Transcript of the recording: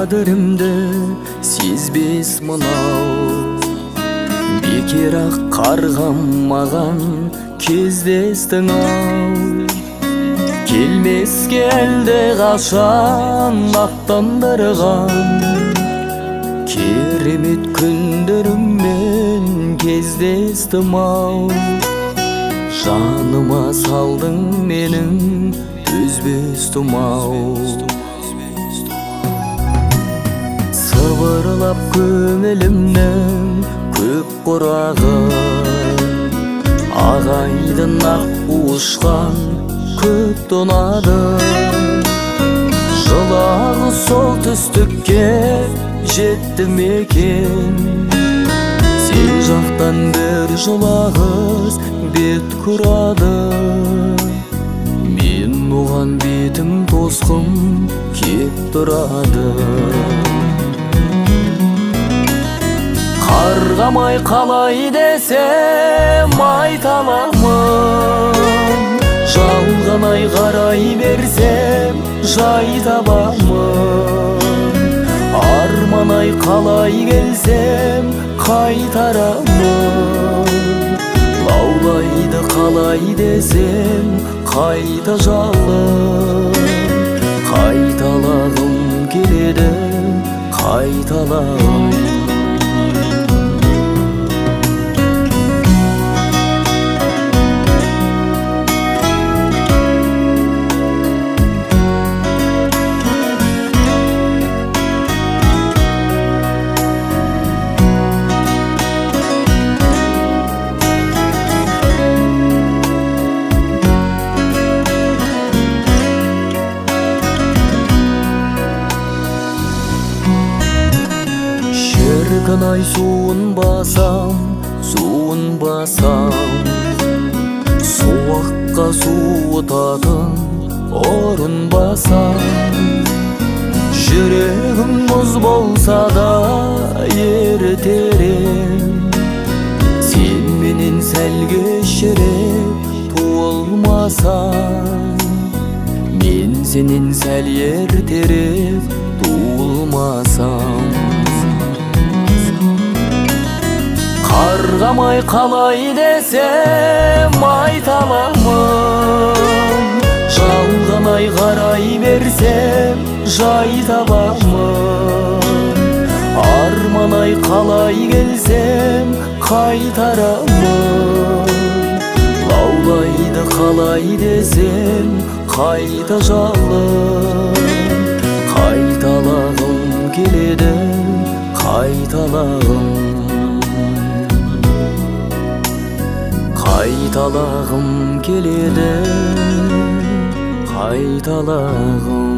кадірімді сезбес мынау. Бекер ақ қарғамаған кездестің ау. Келмеске әлде қашан аттандырған керемет күндеріммен кездестім ау. Жаныма салдың менің үзбес тұмау. Сыбырлап көңілімнің көп құрағы, ағайдың ақ ұшқан көк ұнады. Жылағы сол түстікке жетті мекен, сен жақтан бір жылағыз бет құрады. Мен оған бетім тосқым кеп тұрады. Қарғамай қалай десем айта аламын, жалғанай қарай берсем жай табамын. Арманай қалай келсем қайтарамын, лаулайды қалай десем қайта жалын. Қайталағым келеді, қайталағым. Шіркін-ай суын басам, суын басам, суаққа суытатын орын басам. Жүрегім мұз болса да ертерем, сен менен сәл кешірек туылмасам. Мен сенен сәл ертерек туылмасам. Қарғамай қалай десем айта аламын, жалғанай қарай берсем жай табамын. Арманай қалай келсем қайтарамын, лаулайды қалай десем қайта жалын. Қайталағым келеді, қайталағым. Қайталағым келеді, қайталағым.